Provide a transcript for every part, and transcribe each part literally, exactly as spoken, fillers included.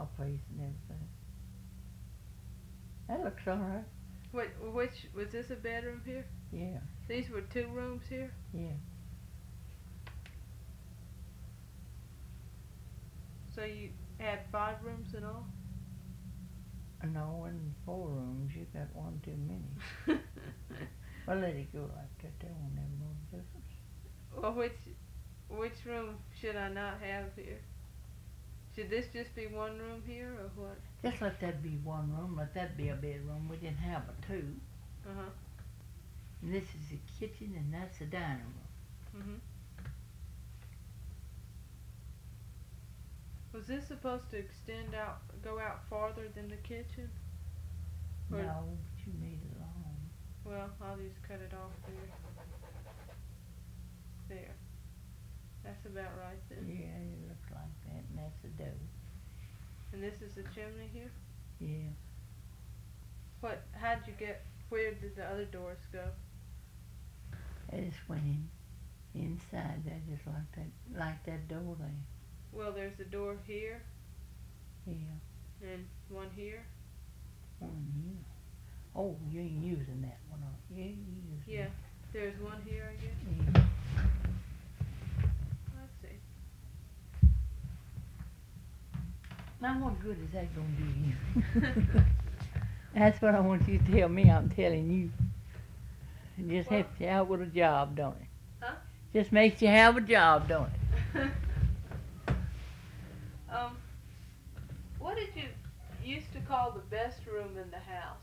fireplace and everything. That looks all right. What, which, was this a bedroom here? Yeah, These were two rooms here? yeah. So you had five rooms in all? No, in four rooms, you got one too many. Well, let it go like that. That won't have no difference. Well, which, which room should I not have here? Should this just be one room here, or what? Just let that be one room. Let that be a bedroom. We didn't have a two. Uh-huh. And this is the kitchen, and that's the dining room. Mm-hmm. Was this supposed to extend out, go out farther than the kitchen? Or- No, but you need it long. Well, I'll just cut it off there. There. That's about right then. Yeah, it looks like that, and that's the dough. And this is the chimney here? Yeah. What, how'd you get, where did the other doors go? They just went in, inside there, just like that, like that door there. Well, there's a door here Yeah, and one here. one here. Oh, you ain't using that one, are you? You ain't using Yeah, it. there's one here, I guess. Yeah. Let's see. Now, what good is that gonna do you? That's what I want you to tell me. I'm telling you. It just Well- helps you out with a job, don't it? Huh? Just makes you have a job, don't it? um, what did you used to call the best room in the house?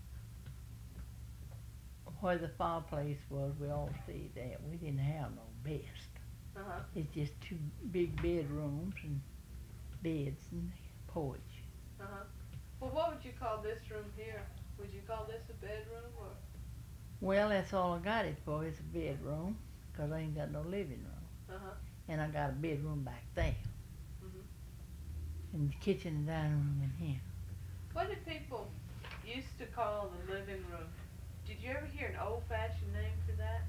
Where the fireplace was, we all stayed there. We didn't have no best. Uh-huh. It's just two big bedrooms and beds and porch. Uh-huh. Well, what would you call this room here? Would you call this a bedroom or? Well, that's all I got it for is a bedroom, 'cause I ain't got no living room. Uh-huh. And I got a bedroom back there. Mhm. And the kitchen and dining room in here. What did people used to call the living room? Did you ever hear an old-fashioned name for that?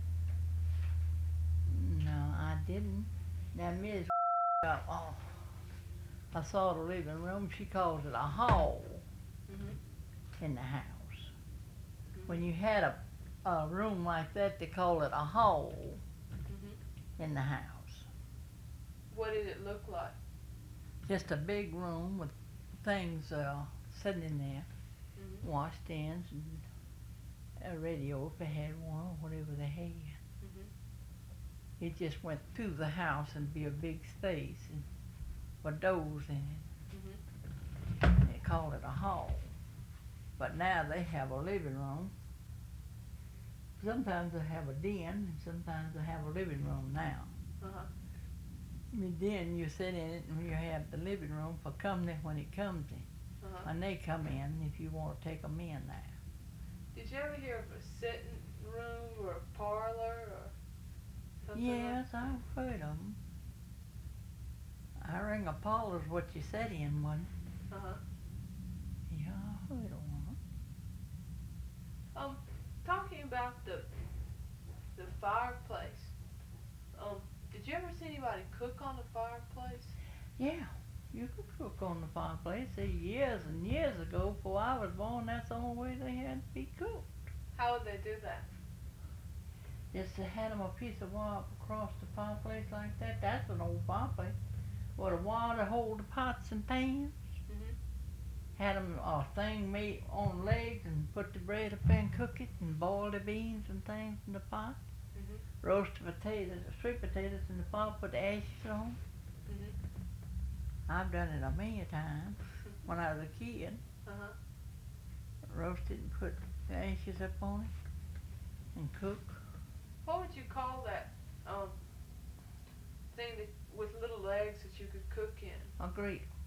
No, I didn't. Now, Miss uh, oh, I saw the living room. She calls it a hall Mm-hmm. in the house. When you had a, a room like that, they call it a hall Mm-hmm. in the house. What did it look like? Just a big room with things uh, sitting in there, Mm-hmm. washstands and a radio if they had one or whatever they had. Mm-hmm. It just went through the house and be a big space and with doors in it. Mm-hmm. And they called it a hall. But now they have a living room. Sometimes they have a den and sometimes they have a living room now. Uh-huh. The den you sit in it and you have the living room for company when it comes in. Uh-huh. When they come in, if you want to take them in there. Did you ever hear of a sitting room or a parlor or something Yes, I've heard of them. I ring a parlor's what you sat in one. like? Uh-huh. Yeah, I heard of one. Um, talking about the the fireplace. Um, did you ever see anybody cook on the fireplace? Yeah, you could cook on the fireplace. Say years and years ago, before I was born, that's the only way they had to be cooked. How would they do that? Just to had them a piece of wire across the fireplace like that. That's an old fireplace. With a wire to hold the pots and pans. Mm-hmm. Had them a thing made on legs and put the bread up there and cook it and boil the beans and things in the pot. Mm-hmm. Roast the potatoes, sweet potatoes in the pot, put the ashes on. Mm-hmm. I've done it a million times when I was a kid. Uh-huh. Roasted and put the ashes up on it and cook. What would you call that um thing that with little legs that you could cook in? A griddle.